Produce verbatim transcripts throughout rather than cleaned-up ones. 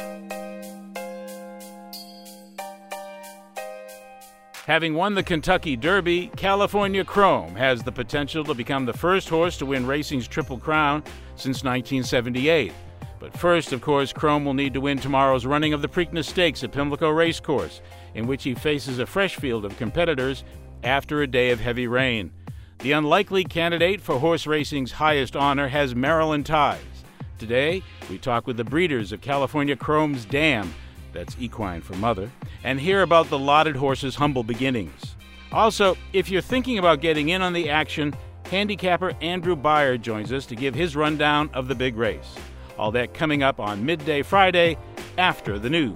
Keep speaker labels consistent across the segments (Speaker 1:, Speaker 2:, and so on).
Speaker 1: Having won the Kentucky Derby, California Chrome has the potential to become the first horse to win racing's Triple Crown since nineteen seventy-eight. But first, of course, Chrome will need to win tomorrow's running of the Preakness Stakes at Pimlico Racecourse, in which he faces a fresh field of competitors after a day of heavy rain. The unlikely candidate for horse racing's highest honor has Maryland ties. Today, we talk with the breeders of California Chrome's Dam, that's equine for mother, and hear about the lauded horse's humble beginnings. Also, if you're thinking about getting in on the action, handicapper Andrew Beyer joins us to give his rundown of the big race. All that coming up on Midday Friday after the news.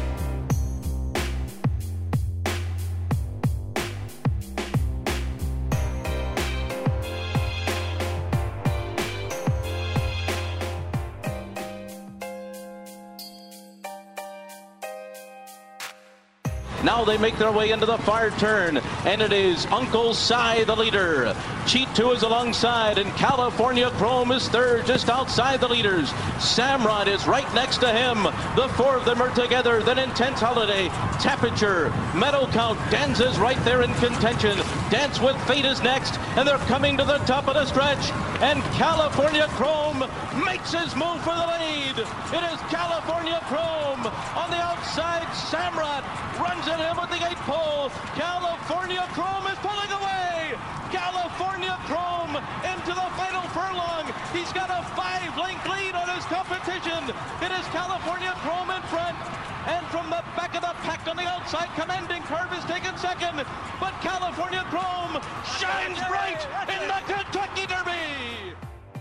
Speaker 2: Now they make their way into the far turn, and it is Uncle Si the leader. Cheat two is alongside, and California Chrome is third, just outside the leaders. Samrod is right next to him. The four of them are together. Then Intense Holiday, Tapiture, Meadow Count, Danza's right there in contention. Dance with Fate is next, and they're coming to the top of the stretch. And California Chrome makes his move for the lead. It is California Chrome on the outside. Samrod runs at him with the eight pole. California Chrome is pulling away. California Chrome into the final furlong. He's got a five-length lead on his competition. It is California Chrome in front. And from the back of the pack on the outside, Commanding Curve is taken second. But California Chrome shines bright in the Kentucky Derby.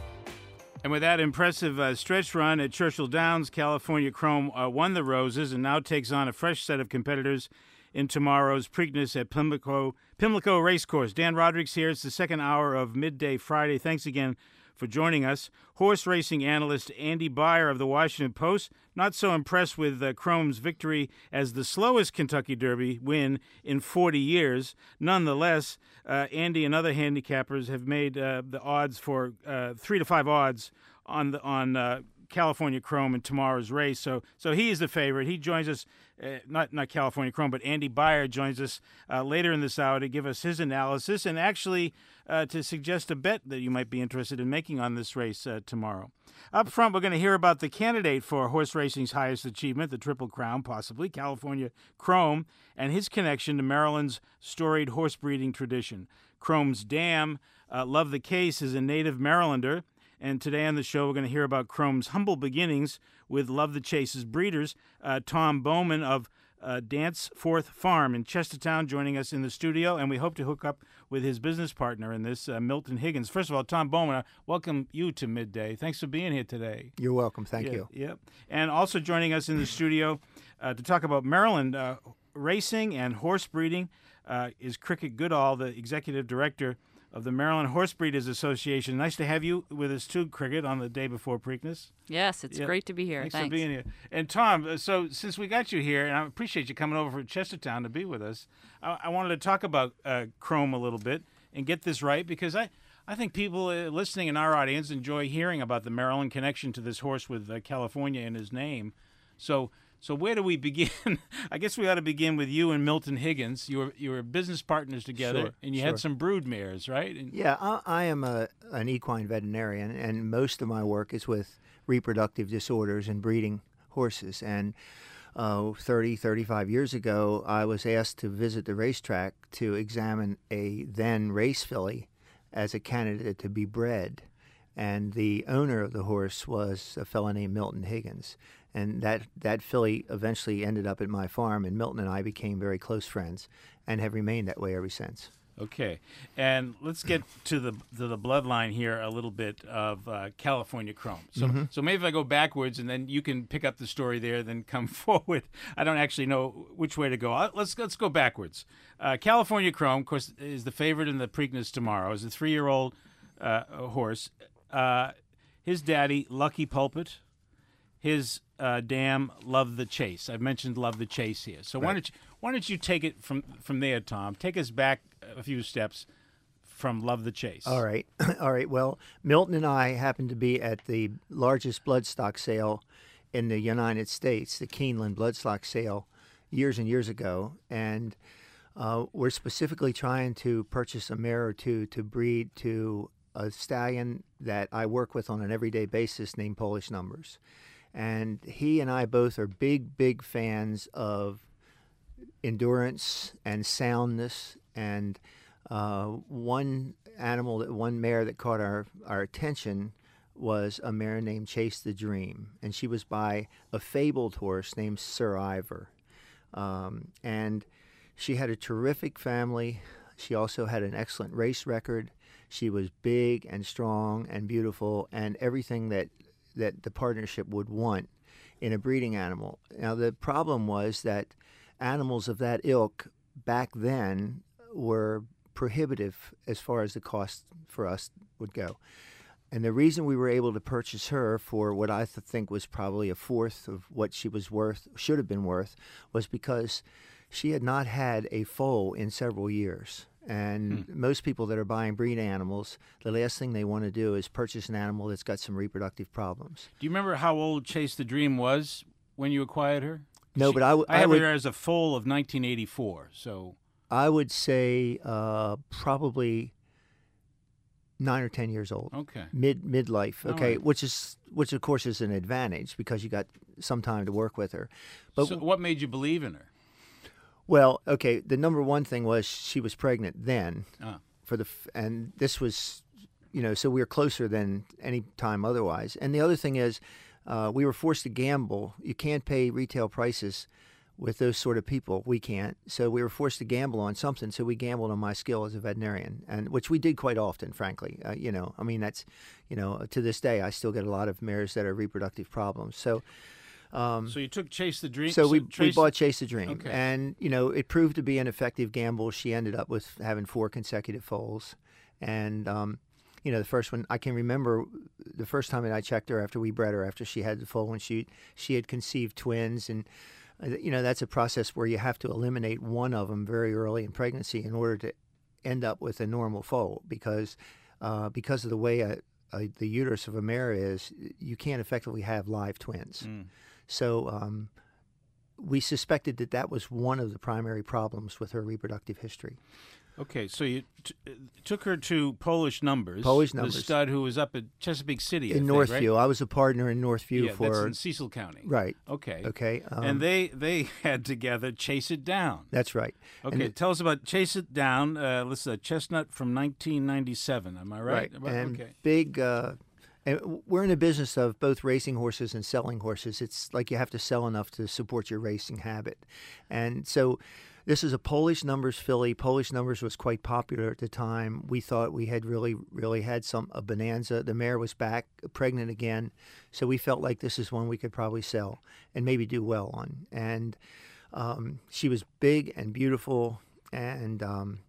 Speaker 1: And with that impressive uh, stretch run at Churchill Downs, California Chrome uh, won the Roses and now takes on a fresh set of competitors in tomorrow's Preakness at Pimlico, Pimlico Racecourse. Dan Rodrigues here. It's the second hour of Midday Friday. Thanks again for joining us. Horse racing analyst Andy Beyer of the Washington Post, not so impressed with uh, Chrome's victory as the slowest Kentucky Derby win in forty years. Nonetheless, uh, Andy and other handicappers have made uh, the odds for uh, three to five odds on the, on uh, California Chrome in tomorrow's race. So so he is the favorite. He joins us, uh, not not California Chrome, but Andy Beyer joins us uh, later in this hour to give us his analysis and actually uh, to suggest a bet that you might be interested in making on this race uh, tomorrow. Up front, we're going to hear about the candidate for horse racing's highest achievement, the Triple Crown, possibly, California Chrome, and his connection to Maryland's storied horse breeding tradition. Chrome's Dam, uh, Love the Case, is a native Marylander. And today on the show, we're going to hear about Chrome's humble beginnings with Love the Chase's breeders. Uh, Tom Bowman of uh, Danceforth Farm in Chestertown joining us in the studio, and we hope to hook up with his business partner in this, uh, Milton Higgins. First of all, Tom Bowman, I welcome you to Midday. Thanks for being here today.
Speaker 3: You're welcome. Thank
Speaker 1: yeah,
Speaker 3: you.
Speaker 1: Yep. And also joining us in the studio uh, to talk about Maryland uh, racing and horse breeding uh, is Cricket Goodall, the executive director of the Maryland Horse Breeders Association. Nice to have you with us too, Cricket, on the day before Preakness.
Speaker 4: Yes, it's
Speaker 1: yeah.
Speaker 4: great to be here.
Speaker 1: Thanks,
Speaker 4: Thanks
Speaker 1: for being here. And Tom, so since we got you here, and I appreciate you coming over from Chestertown to be with us, I, I wanted to talk about uh, Chrome a little bit and get this right, because I, I think people uh, listening in our audience enjoy hearing about the Maryland connection to this horse with uh, California in his name. So So where do we begin? I guess we ought to begin with you and Milton Higgins. You were you were business partners together,
Speaker 3: Sure,
Speaker 1: and you
Speaker 3: sure.
Speaker 1: had some brood mares, right? And
Speaker 3: Yeah, I, I am a an equine veterinarian, and most of my work is with reproductive disorders and breeding horses. And uh, thirty, thirty-five years ago, I was asked to visit the racetrack to examine a then race filly as a candidate to be bred. And the owner of the horse was a fellow named Milton Higgins. And that, that filly eventually ended up at my farm, and Milton and I became very close friends and have remained that way ever since.
Speaker 1: Okay, and let's get to the to the bloodline here a little bit of uh, California Chrome. So,
Speaker 3: Mm-hmm.
Speaker 1: so maybe if I go backwards, and then you can pick up the story there, then come forward. I don't actually know which way to go. Uh, Let's let's go backwards. Uh, California Chrome, of course, is the favorite in the Preakness tomorrow. Is a three-year-old uh, horse. Uh, his daddy, Lucky Pulpit. His uh, dam, Love the Chase. I've mentioned Love the Chase here. So
Speaker 3: Right.
Speaker 1: why don't you why don't you take it from from there, Tom? Take us back a few steps from Love the Chase.
Speaker 3: All right. All right. Well, Milton and I happened to be at the largest bloodstock sale in the United States, the Keeneland Bloodstock sale, years and years ago, and uh, we're specifically trying to purchase a mare or two to breed to a stallion that I work with on an everyday basis named Polish Numbers. And he and I both are big, big fans of endurance and soundness. And uh, one animal, that one mare that caught our, our attention was a mare named Chase the Dream. And she was by a fabled horse named Sir Ivor. Um, and she had a terrific family. She also had an excellent race record. She was big and strong and beautiful and everything that, that the partnership would want in a breeding animal. Now, the problem was that animals of that ilk back then were prohibitive as far as the cost for us would go. And the reason we were able to purchase her for what I th- think was probably a fourth of what she was worth, should have been worth, was because she had not had a foal in several years. And hmm. most people that are buying breed animals, the last thing they want to do is purchase an animal that's got some reproductive problems.
Speaker 1: Do you remember how old Chase the Dream was when you acquired her?
Speaker 3: No,
Speaker 1: she,
Speaker 3: but I, w-
Speaker 1: I,
Speaker 3: I
Speaker 1: have
Speaker 3: would,
Speaker 1: her as a foal of nineteen eighty-four. So
Speaker 3: I would say uh, probably nine or ten years old.
Speaker 1: Okay.
Speaker 3: Mid midlife. Okay,
Speaker 1: right.
Speaker 3: which is which of course is an advantage because you got some time to work with her. But
Speaker 1: so what made you believe in her?
Speaker 3: Well, okay, the number one thing was she was pregnant then,
Speaker 1: ah.
Speaker 3: for the and this was, you know, so we were closer than any time otherwise. And the other thing is, uh, we were forced to gamble. You can't pay retail prices with those sort of people. We can't. So we were forced to gamble on something. So we gambled on my skill as a veterinarian, and which we did quite often, frankly. Uh, you know, I mean, that's, you know, to this day, I still get a lot of mares that are reproductive problems. So.
Speaker 1: Um, so you took Chase the Dream.
Speaker 3: So,
Speaker 1: so
Speaker 3: we
Speaker 1: Trace
Speaker 3: we bought Chase the Dream,
Speaker 1: okay.
Speaker 3: and you know it proved to be an effective gamble. She ended up with having four consecutive foals, and um, you know the first one I can remember the first time that I checked her after we bred her after she had the foal, and she she had conceived twins, and uh, you know that's a process where you have to eliminate one of them very early in pregnancy in order to end up with a normal foal because uh, because of the way a, a, the uterus of a mare is, you can't effectively have live twins. Mm. So um, we suspected that that was one of the primary problems with her reproductive history.
Speaker 1: Okay, so you t- took her to Polish Numbers.
Speaker 3: Polish Numbers.
Speaker 1: The stud who was up at Chesapeake City, I
Speaker 3: in
Speaker 1: think,
Speaker 3: Northview.
Speaker 1: Right?
Speaker 3: I was a partner in Northview
Speaker 1: yeah,
Speaker 3: for.
Speaker 1: that's in Cecil County.
Speaker 3: Right.
Speaker 1: Okay.
Speaker 3: Okay. Um,
Speaker 1: and they they had together Chase It Down.
Speaker 3: That's right.
Speaker 1: Okay,
Speaker 3: and
Speaker 1: tell us about Chase It Down. Uh, this is a chestnut from nineteen ninety-seven. Am I right?
Speaker 3: Right.
Speaker 1: About,
Speaker 3: and
Speaker 1: okay.
Speaker 3: big. Uh, and we're in the business of both racing horses and selling horses. It's like you have to sell enough to support your racing habit, and so. This is a Polish Numbers filly. Polish Numbers was quite popular at the time. We thought we had really, really had some a bonanza. The mare was back, pregnant again, so we felt like this is one we could probably sell and maybe do well on. And um, she was big and beautiful, and um,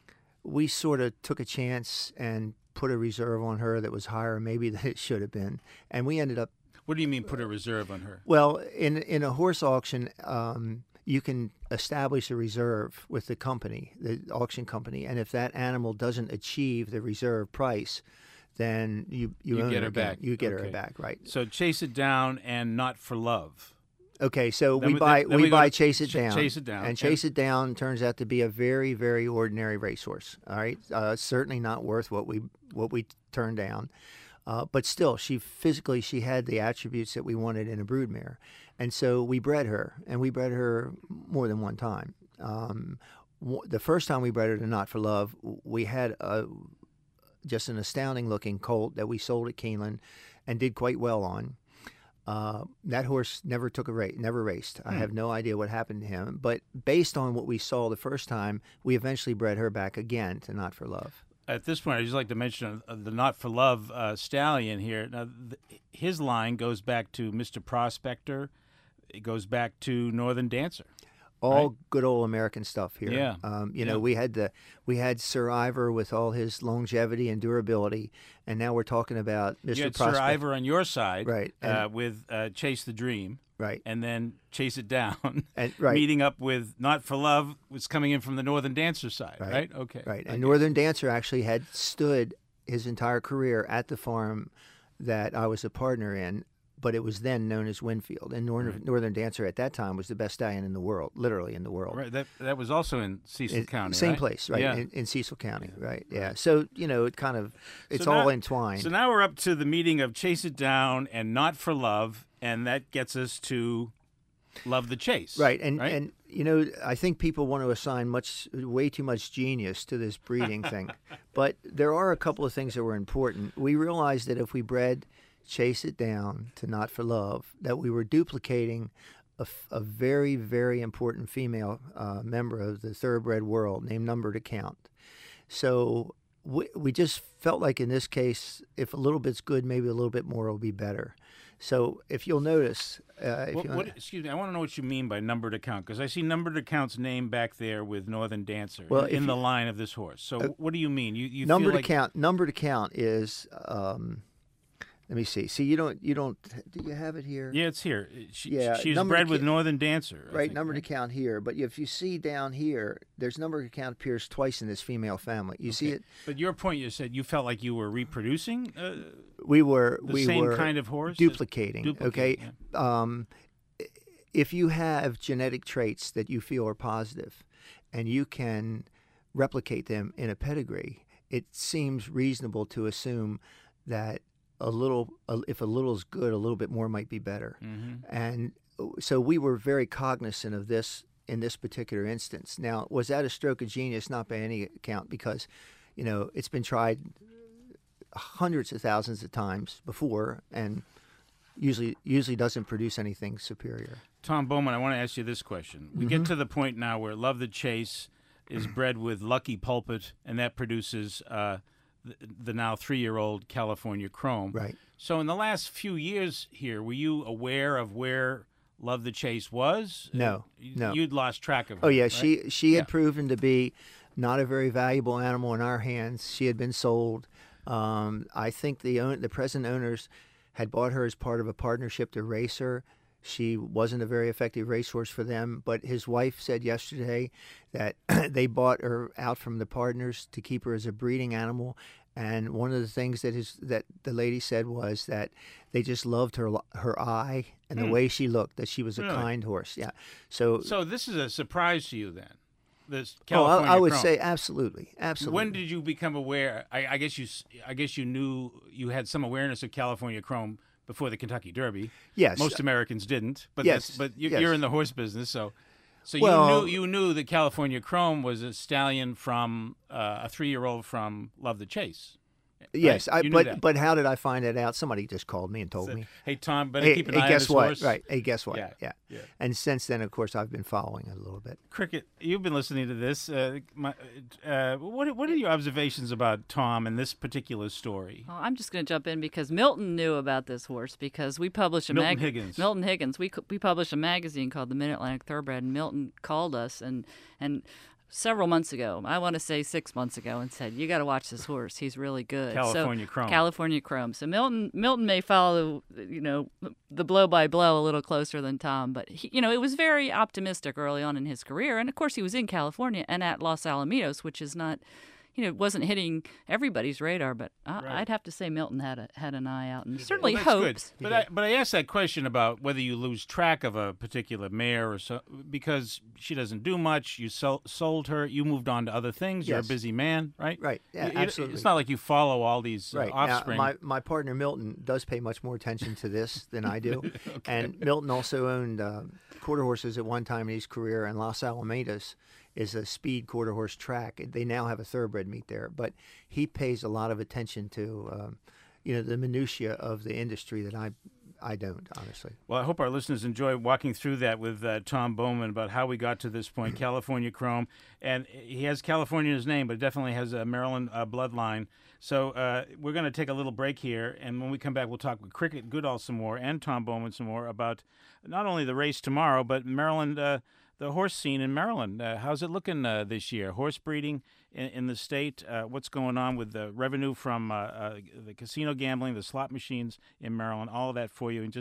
Speaker 3: we sort of took a chance and put a reserve on her that was higher maybe than it should have been. And we ended up.
Speaker 1: What do you mean put a reserve on her?
Speaker 3: Well, in in a horse auction. Um, you can establish a reserve with the company, the auction company, and if that animal doesn't achieve the reserve price, then you you,
Speaker 1: you
Speaker 3: own
Speaker 1: get
Speaker 3: her
Speaker 1: her
Speaker 3: again.
Speaker 1: back.
Speaker 3: You get
Speaker 1: okay.
Speaker 3: her back, right?
Speaker 1: So Chase It Down and Not for Love.
Speaker 3: Okay, so
Speaker 1: then
Speaker 3: we
Speaker 1: we,
Speaker 3: buy
Speaker 1: then
Speaker 3: we,
Speaker 1: we
Speaker 3: buy
Speaker 1: to
Speaker 3: Chase It
Speaker 1: ch-
Speaker 3: Down,
Speaker 1: Chase It Down,
Speaker 3: and Chase It Down turns out to be a very very ordinary racehorse. All right, uh, certainly not worth what we what we turned down. Uh, but still, she physically she had the attributes that we wanted in a broodmare, and so we bred her, and we bred her more than one time. Um, w- the first time we bred her to Not for Love, we had a, just an astounding looking colt that we sold at Keeneland, and did quite well on. Uh, that horse never took a race, never raced. I
Speaker 1: hmm.
Speaker 3: have no idea what happened to him, but based on what we saw the first time, we eventually bred her back again to Not for Love.
Speaker 1: At this point, I'd just like to mention uh, the Not for Love uh, stallion here. Now, th- his line goes back to Mister Prospector. It goes back to Northern Dancer.
Speaker 3: All
Speaker 1: right?
Speaker 3: good old American stuff here.
Speaker 1: Yeah.
Speaker 3: Um, you
Speaker 1: yeah.
Speaker 3: know, we had the we had Sir Ivor with all his longevity and durability, and now we're talking about Mister
Speaker 1: You had
Speaker 3: Prospector.
Speaker 1: Sir Ivor on your side,
Speaker 3: right? And,
Speaker 1: uh, with uh, Chase the Dream.
Speaker 3: Right.
Speaker 1: And then Chase It Down,
Speaker 3: and, right.
Speaker 1: meeting up with Not for Love, was coming in from the Northern Dancer side, right?
Speaker 3: Right.
Speaker 1: Okay.
Speaker 3: Right. And Northern Dancer actually had stood his entire career at the farm that I was a partner in, but it was then known as Winfield. And Northern,
Speaker 1: Right.
Speaker 3: Northern Dancer at that time was the best stallion in the world, literally in the world.
Speaker 1: Right. That that was also in Cecil
Speaker 3: It-
Speaker 1: County.
Speaker 3: Same
Speaker 1: right?
Speaker 3: place, right?
Speaker 1: Yeah.
Speaker 3: In, in Cecil County, right? Yeah. So you know, it kind of it's
Speaker 1: So
Speaker 3: all
Speaker 1: now-
Speaker 3: entwined.
Speaker 1: So now we're up to the meeting of Chase It Down and Not for Love, and that gets us to Love the Chase.
Speaker 3: Right, and
Speaker 1: right?
Speaker 3: and you know, I think people want to assign much, way too much genius to this breeding thing, but there are a couple of things that were important. We realized that if we bred Chase It Down to Not for Love, that we were duplicating a, f- a very, very important female uh, member of the thoroughbred world named Number to Count. So we, we just felt like in this case, if a little bit's good, maybe a little bit more will be better. So if you'll notice, uh, if
Speaker 1: What,
Speaker 3: you
Speaker 1: what, excuse me, I want to know what you mean by Number to Count, because I see Number to Count's name back there with Northern Dancer
Speaker 3: Well,
Speaker 1: in,
Speaker 3: if
Speaker 1: in the
Speaker 3: you-
Speaker 1: line of this horse. So
Speaker 3: Uh,
Speaker 1: what do you mean? You, you
Speaker 3: number
Speaker 1: feel
Speaker 3: to
Speaker 1: like,
Speaker 3: count number to count is um let me see see you don't you don't do you have it here?
Speaker 1: Yeah, it's here. She,
Speaker 3: Yeah,
Speaker 1: she's
Speaker 3: Number to
Speaker 1: bred with
Speaker 3: Count-
Speaker 1: Northern Dancer. I
Speaker 3: Right,
Speaker 1: think,
Speaker 3: number
Speaker 1: right?
Speaker 3: to count here, but if you see down here, there's number to count appears twice in this female family. You see
Speaker 1: Okay.
Speaker 3: it?
Speaker 1: But your point, you said you felt like you were reproducing uh,
Speaker 3: We were
Speaker 1: the
Speaker 3: we
Speaker 1: same
Speaker 3: were
Speaker 1: kind of horse?
Speaker 3: duplicating.
Speaker 1: Duplicating,
Speaker 3: okay, um, if you have genetic traits that you feel are positive, and you can replicate them in a pedigree, it seems reasonable to assume that a little, a- if a little is good, a little bit more might be better.
Speaker 1: hmm
Speaker 3: And so we were very cognizant of this in this particular instance. Now, was that a stroke of genius? Not by any account, because, you know, it's been tried hundreds of thousands of times before, and usually usually doesn't produce anything superior.
Speaker 1: Tom Bowman, I want to ask you this question. We
Speaker 3: Mm-hmm.
Speaker 1: get to the point now where Love the Chase is bred with Lucky Pulpit, and that produces uh, the, the now three-year-old California Chrome.
Speaker 3: Right.
Speaker 1: So in the last few years here, were you aware of where Love the Chase was?
Speaker 3: No,
Speaker 1: Uh, you-
Speaker 3: no.
Speaker 1: You'd lost track of her.
Speaker 3: Oh yeah,
Speaker 1: right?
Speaker 3: she she had
Speaker 1: Yeah.
Speaker 3: proven to be not a very valuable animal in our hands. She had been sold. Um, I think the own, the present owners had bought her as part of a partnership to race her. She wasn't a very effective racehorse for them, but his wife said yesterday that they bought her out from the partners to keep her as a breeding animal. And one of the things that is that the lady said was that they just loved her her eye and the
Speaker 1: Hmm.
Speaker 3: way she looked, that she was a
Speaker 1: Really?
Speaker 3: kind horse. Yeah. So,
Speaker 1: So this is a surprise to you then, this
Speaker 3: oh,
Speaker 1: California
Speaker 3: I, I would
Speaker 1: Chrome.
Speaker 3: say absolutely, absolutely.
Speaker 1: When did you become aware? I, I guess you, s- I guess you knew you had some awareness of California Chrome before the Kentucky Derby.
Speaker 3: Yes.
Speaker 1: Most Americans didn't, but
Speaker 3: Yes,
Speaker 1: that's, but you,
Speaker 3: yes.
Speaker 1: you're in the horse business, so so
Speaker 3: Well-
Speaker 1: you knew you knew that California Chrome was a stallion from uh, a three-year-old from Love the Chase.
Speaker 3: Yes,
Speaker 1: Right,
Speaker 3: I,
Speaker 1: you knew
Speaker 3: but
Speaker 1: that.
Speaker 3: but how did I find it out? Somebody just called me and told
Speaker 1: So,
Speaker 3: me.
Speaker 1: hey Tom, better
Speaker 3: Hey,
Speaker 1: keep an
Speaker 3: hey,
Speaker 1: eye
Speaker 3: guess
Speaker 1: on this
Speaker 3: what?
Speaker 1: horse.
Speaker 3: Right. Hey, guess what?
Speaker 1: Yeah,
Speaker 3: Yeah.
Speaker 1: yeah.
Speaker 3: And since then, of course, I've been following it a little bit.
Speaker 1: Cricket, you've been listening to this. Uh, my, uh, what what are your observations about Tom and this particular story?
Speaker 4: Oh, I'm just going to jump in because Milton knew about this horse because we published a
Speaker 1: Milton
Speaker 4: mag-
Speaker 1: Higgins.
Speaker 4: Milton Higgins. We we published a magazine called the Mid Atlantic Thoroughbred, and Milton called us and and several months ago. I want to say six months ago, and said, "You got to watch this horse. He's really good."
Speaker 1: California
Speaker 4: so,
Speaker 1: Chrome.
Speaker 4: California Chrome. So Milton Milton may follow, you know, the blow by blow a little closer than Tom, but he, you know, it was very optimistic early on in his career, and of course he was in California and at Los Alamitos, which is not. You know, it wasn't hitting everybody's radar, but I,
Speaker 1: Right.
Speaker 4: I'd have to say Milton had a, had an eye out and certainly
Speaker 1: Well, that's
Speaker 4: hopes.
Speaker 1: good. But I, but I asked that question about whether you lose track of a particular mare or so because she doesn't do much. You sol- sold her. You moved on to other things. You're a
Speaker 3: Yes.
Speaker 1: busy man, right?
Speaker 3: Right. Yeah,
Speaker 1: You- you-
Speaker 3: absolutely.
Speaker 1: It's not like you follow all these uh,
Speaker 3: Right. Now,
Speaker 1: offspring.
Speaker 3: my, my partner Milton does pay much more attention to this than I do. And Milton also owned uh, quarter horses at one time in his career, and Los Alamitos is a speed quarter horse track. They now have a thoroughbred meet there, but he pays a lot of attention to, um, you know, the minutiae of the industry that I, I don't, honestly.
Speaker 1: Well, I hope our listeners enjoy walking through that with uh, Tom Bowman about how we got to this point, California Chrome. And he has California in his name, but definitely has a Maryland uh, bloodline. So uh, we're going to take a little break here, and when we come back, we'll talk with Cricket Goodall some more and Tom Bowman some more about not only the race tomorrow, but Maryland, uh, the horse scene in Maryland. Uh, how's it looking uh, this year? Horse breeding in, in the state? Uh, what's going on with the revenue from uh, uh, the casino gambling, the slot machines in Maryland? All of that for you in just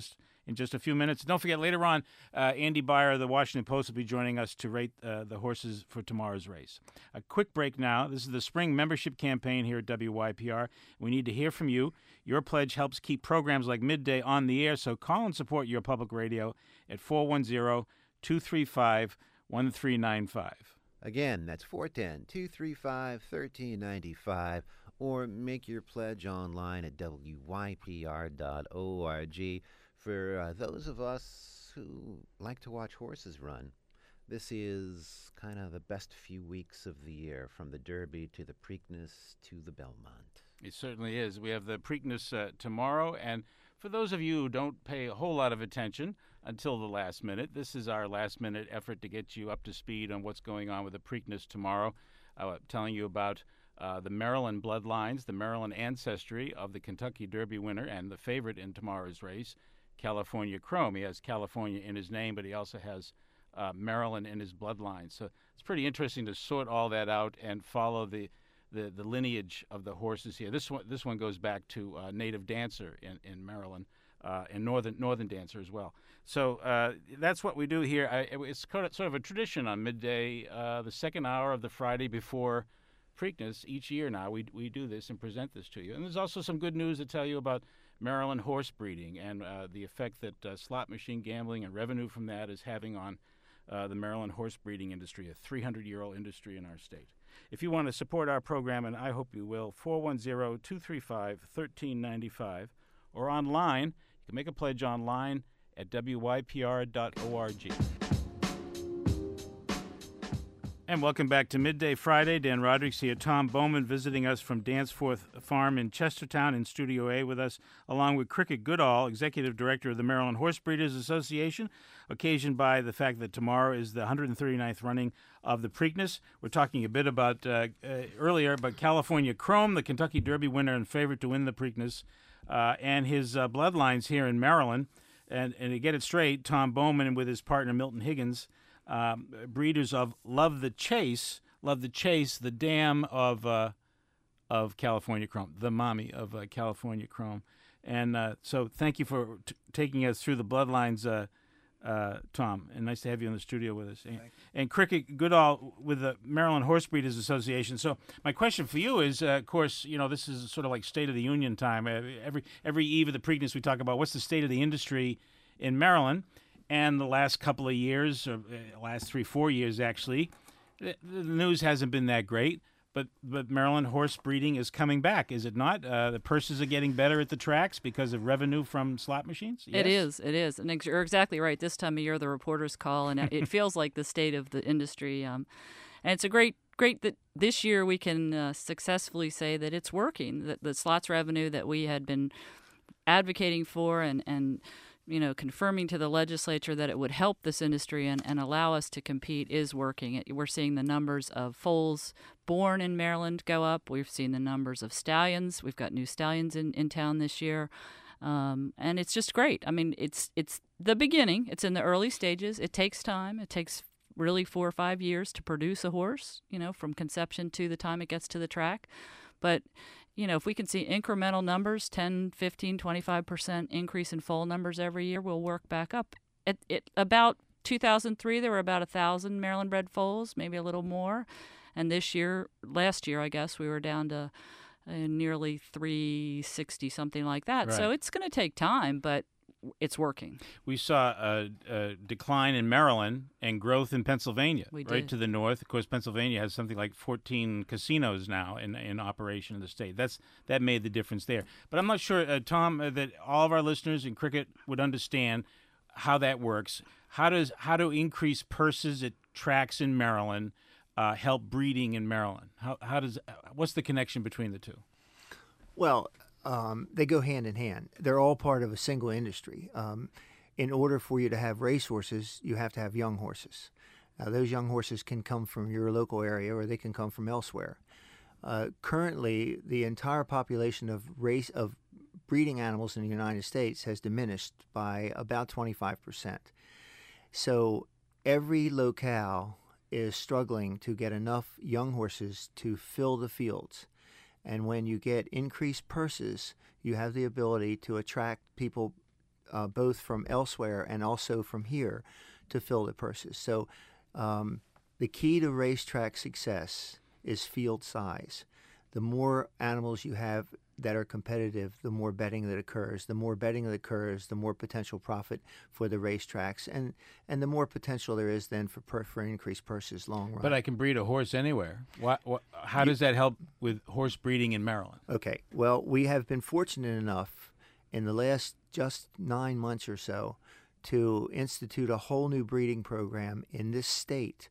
Speaker 1: in just a few minutes. Don't forget, later on, uh, Andy Byer of the Washington Post will be joining us to rate uh, the horses for tomorrow's race. A quick break now. This is the spring membership campaign here at W Y P R. We need to hear from you. Your pledge helps keep programs like Midday on the air, so call and support your public radio at four one zero, two three five, one three nine five.
Speaker 5: Again, that's four one zero, two three five, one three nine five, or make your pledge online at W Y P R dot org. For uh, those of us who like to watch horses run, this is kind of the best few weeks of the year, from the Derby to the Preakness to the Belmont.
Speaker 1: It certainly is. We have the Preakness uh, tomorrow, and for those of you who don't pay a whole lot of attention until the last minute, this is our last-minute effort to get you up to speed on what's going on with the Preakness tomorrow. Uh, telling you about uh, the Maryland bloodlines, the Maryland ancestry of the Kentucky Derby winner and the favorite in tomorrow's race, California Chrome. He has California in his name, but he also has uh, Maryland in his bloodline. So it's pretty interesting to sort all that out and follow the the, the lineage of the horses here. This one this one goes back to uh, Native Dancer in, in Maryland. Uh, and Northern Northern Dancer as well. So uh, that's what we do here. I, it's sort of a tradition on Midday, uh, the second hour of the Friday before Preakness. Each year now we we do this and present this to you. And there's also some good news to tell you about Maryland horse breeding and uh, the effect that uh, slot machine gambling and revenue from that is having on uh, the Maryland horse breeding industry, a three hundred year old industry in our state. If you want to support our program, and I hope you will, four one zero, two three five, one three nine five, or online. You can make a pledge online at W Y P R dot org. And welcome back to Midday Friday. Dan Roderick's here. Tom Bowman visiting us from Danforth Farm in Chestertown in Studio A with us, along with Cricket Goodall, Executive Director of the Maryland Horse Breeders Association, occasioned by the fact that tomorrow is the one hundred thirty-ninth running of the Preakness. We're talking a bit about, uh, uh, earlier, about California Chrome, the Kentucky Derby winner and favorite to win the Preakness, uh, and his uh, bloodlines here in Maryland. And, and to get it straight, Tom Bowman with his partner Milton Higgins, um, breeders of Love the Chase, Love the Chase, the dam of uh, of California Chrome, the mommy of uh, California Chrome. And uh, so thank you for t- taking us through the bloodlines, uh, uh, Tom. And nice to have you in the studio with us. And, and Cricket Goodall with the Maryland Horse Breeders Association. So my question for you is, uh, of course, you know, this is sort of like State of the Union time. Every every eve of the Preakness, we talk about what's the state of the industry in Maryland. And the last couple of years, or last three, four years actually, the, the news hasn't been that great. But but Maryland horse breeding is coming back, is it not? Uh, the purses are getting better at the tracks because of revenue from slot machines? Yes?
Speaker 4: It is, it is. And ex- you're exactly right. This time of year, the reporters call, and it feels like the state of the industry. Um, and it's a great, great that this year we can uh, successfully say that it's working, that the slots revenue that we had been advocating for and, and you know, confirming to the legislature that it would help this industry and, and allow us to compete is working. It, we're seeing the numbers of foals born in Maryland go up. We've seen the numbers of stallions. We've got new stallions in, in town this year. Um, and it's just great. I mean, it's it's the beginning. It's in the early stages. It takes time. It takes really four or five years to produce a horse, you know, from conception to the time it gets to the track. But you know, if we can see incremental numbers, ten, fifteen, twenty-five percent increase in foal numbers every year, we'll work back up. At, at about two thousand three, there were about one thousand Maryland-bred foals, maybe a little more. And this year, last year, I guess, we were down to uh, nearly three sixty, something like that.
Speaker 1: Right.
Speaker 4: So it's going to take time, but it's working.
Speaker 1: We saw a, a decline in Maryland and growth in Pennsylvania,
Speaker 4: We
Speaker 1: right
Speaker 4: did.
Speaker 1: to the north. Of course, Pennsylvania has something like fourteen casinos now in in operation in the state. That's that made the difference there. But I'm not sure, uh, Tom, uh, that all of our listeners in cricket would understand how that works. How does how do increased purses at tracks in Maryland uh, help breeding in Maryland? How how does what's the connection between the two?
Speaker 3: Well, um, they go hand in hand. They're all part of a single industry. Um, in order for you to have racehorses, you have to have young horses. Now, those young horses can come from your local area or they can come from elsewhere. Uh, currently, the entire population of race of breeding animals in the United States has diminished by about twenty-five percent. So every locale is struggling to get enough young horses to fill the fields. And when you get increased purses, you have the ability to attract people uh, both from elsewhere and also from here, to fill the purses. So um, the key to racetrack success is field size. The more animals you have that are competitive, the more betting that occurs. The more betting that occurs, the more potential profit for the racetracks, and and the more potential there is then for per, for increased purses long run.
Speaker 1: But I can breed a horse anywhere. What, what, how does that help with horse breeding in Maryland?
Speaker 3: Okay, well, we have been fortunate enough in the last just nine months or so to institute a whole new breeding program in this state,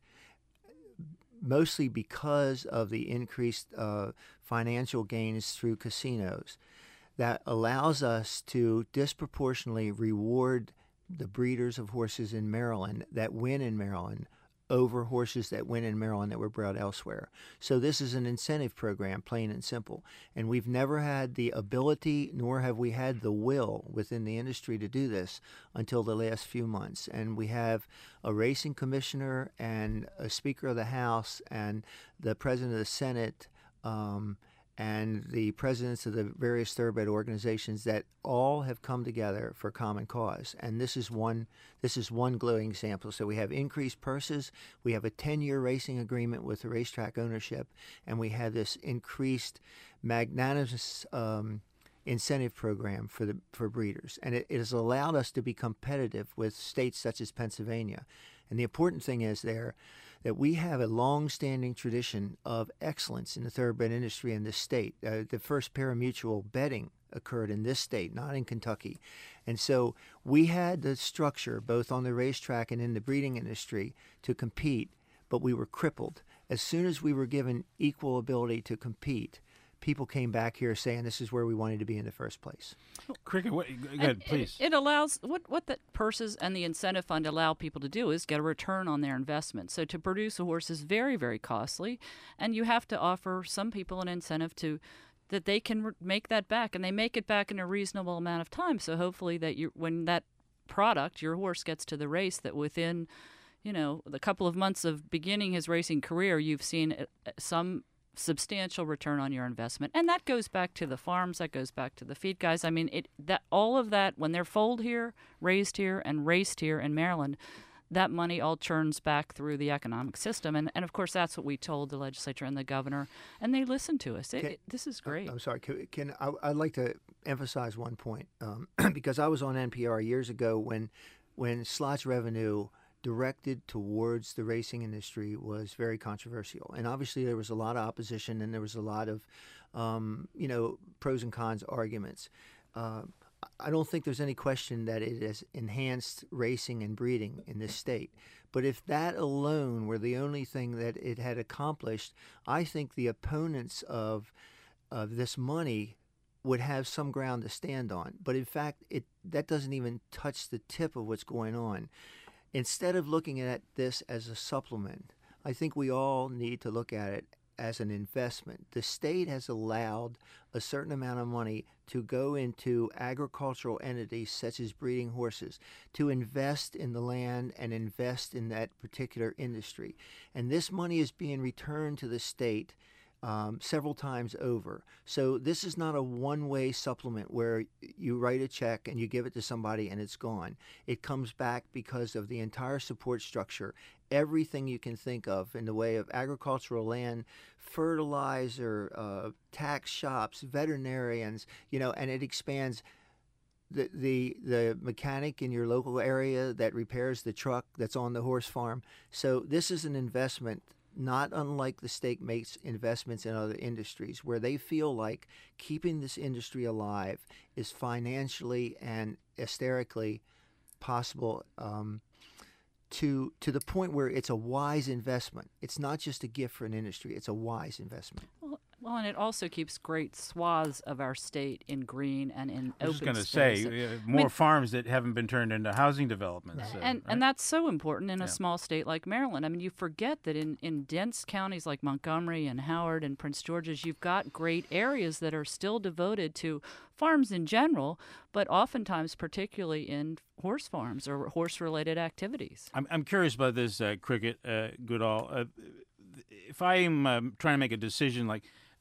Speaker 3: mostly because of the increased uh, financial gains through casinos, that allows us to disproportionately reward the breeders of horses in Maryland that win in Maryland over horses that win in Maryland that were bred elsewhere. So this is an incentive program, plain and simple. And we've never had the ability, nor have we had the will within the industry to do this until the last few months. And we have a racing commissioner and a Speaker of the House and the President of the Senate um, and the presidents of the various thoroughbred organizations that all have come together for common cause. And this is one this is one glowing example. So we have increased purses, we have a ten-year racing agreement with the racetrack ownership, and we have this increased magnanimous um, incentive program for the for breeders. And it, it has allowed us to be competitive with states such as Pennsylvania. And the important thing is there that we have a long-standing tradition of excellence in the thoroughbred industry in this state. Uh, the first parimutuel betting occurred in this state, not in Kentucky. And so we had the structure, both on the racetrack and in the breeding industry, to compete, but we were crippled. As soon as we were given equal ability to compete, people came back here saying this is where we wanted to be in the first place.
Speaker 1: Cricket, what, go ahead,
Speaker 4: And
Speaker 1: please.
Speaker 4: It, it allows what what the purses and the incentive fund allow people to do is get a return on their investment. So to produce a horse is very, very costly, and you have to offer some people an incentive to that they can re- make that back, and they make it back in a reasonable amount of time. So hopefully that you when that product, your horse, gets to the race, that within, you know, the couple of months of beginning his racing career, you've seen some substantial return on your investment. And that goes back to the farms, that goes back to the feed guys. I mean, it that all of that, when they're foaled here, raised here, and raced here in Maryland, that money all churns back through the economic system. And, and of course, that's what we told the legislature and the governor, and they listened to us. It,
Speaker 3: Can,
Speaker 4: it, this is great.
Speaker 3: I'm sorry. Can, can I, I'd like to emphasize one point, um, because I was on N P R years ago when, when slots revenue directed towards the racing industry was very controversial. And obviously there was a lot of opposition, and there was a lot of, um, you know, pros and cons arguments. Uh, I don't think there's any question that it has enhanced racing and breeding in this state. But if that alone were the only thing that it had accomplished, I think the opponents of of this money would have some ground to stand on. But in fact, it that doesn't even touch the tip of what's going on. Instead of looking at this as a supplement, I think we all need to look at it as an investment. The state has allowed a certain amount of money to go into agricultural entities such as breeding horses, to invest in the land and invest in that particular industry. And this money is being returned to the state Um, several times over. So this is not a one-way supplement where you write a check and you give it to somebody and it's gone. It comes back because of the entire support structure, everything you can think of in the way of agricultural land, fertilizer, uh, tax shops, veterinarians, you know, and it expands the, the the mechanic in your local area that repairs the truck that's on the horse farm. So this is an investment not unlike the state makes investments in other industries, where they feel like keeping this industry alive is financially and aesthetically possible, um, to to the point where it's a wise investment. It's not just a gift for an industry, it's a wise investment.
Speaker 4: Well, well, and it also keeps great swaths of our state in green and in
Speaker 1: I was
Speaker 4: open
Speaker 1: just going to
Speaker 4: space.
Speaker 1: say, uh,
Speaker 4: I
Speaker 1: more
Speaker 4: mean,
Speaker 1: farms that haven't been turned into housing developments. Uh,
Speaker 4: and
Speaker 1: right?
Speaker 4: and that's so important in a
Speaker 1: Yeah.
Speaker 4: small state like Maryland. I mean, you forget that in, in dense counties like Montgomery and Howard and Prince George's, you've got great areas that are still devoted to farms in general, but oftentimes particularly in horse farms or horse-related activities.
Speaker 1: I'm I'm curious about this, uh, Cricket, uh, Goodall. Uh, if I'm um, trying to make a decision, like